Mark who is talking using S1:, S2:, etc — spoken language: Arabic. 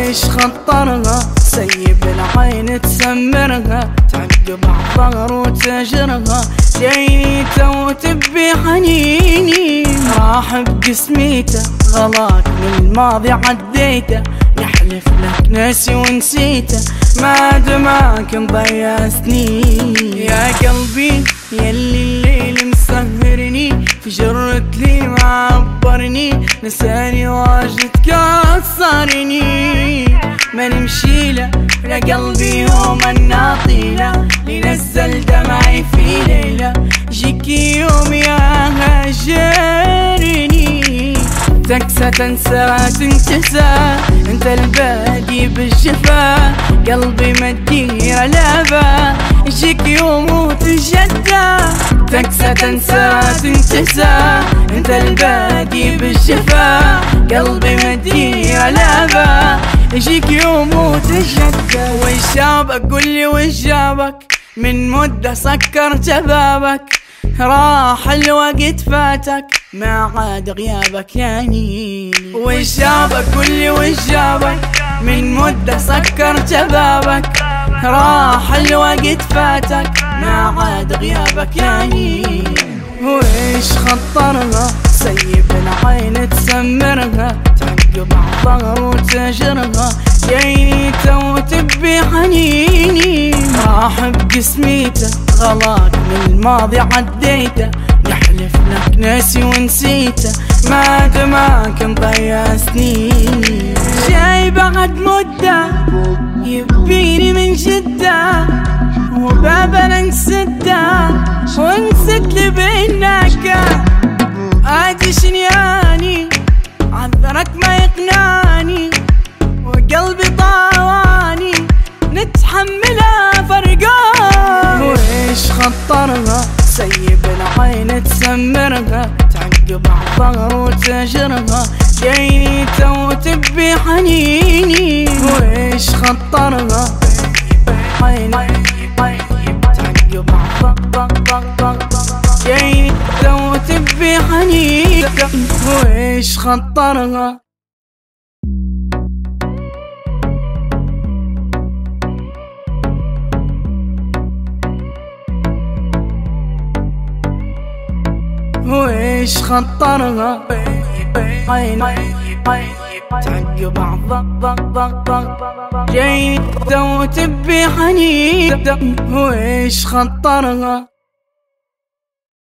S1: وإيش خطرها سيب العين تسمرها تعقب عالظهر وتجرها جايني تو تبي حنيني راح بقسميته غلاك من الماضي عديته يحلف لك ناسي ونسيته ما دماك مضيع سنين يا قلبي يلي الليل مسهرني في جرة لي ما عبرني نساني واجد كسرني ما نمشي له يا قلبي يوم الناطيله لنزل دمعي في ليله جيك يوم يا هاجرني تكسى تنسى تنكسى انت الباقي بالشفا قلبي ما تدير لابا يجيك يوم وتجدى تكسى تنسى تنكسى انت الباقي بالشفا قلبي ما تدير لابا يجيك يوم وتجدى وش جابك قولي وش جابك من مدة سكر شبابك راح الوقت فاتك ما عاد غيابك يا نيلي وش جابك قولي وش جابك من مدة سكر شبابك راح الوقت فاتك ما عاد غيابك يا نيلي وإيش خطرها سيب العين تسمرها تعقب عالظهر وتجرها جايني تو تبي حنيني راح بقسميته غلاك من الماضي عديته يحلف لك ناسي ونسيته ما دماك مضيع سنين جاي بعد مدة يبيني من جدة وبابنا نسده ونسد لي بينك عادي شنياني عذرك ما يقنعني وقلبي طاواني نتحملها فرقان وإيش خطرها سيب العين تسمرها تعقب عالظهر وتجرها جايني تو تبي حنيني وإيش خطرها تعقب عالظهر جايني تو تبي حنيني وإيش خطرها وإيش خطرها تعقب عالظهر جايني تو تبي حنين وإيش خطرها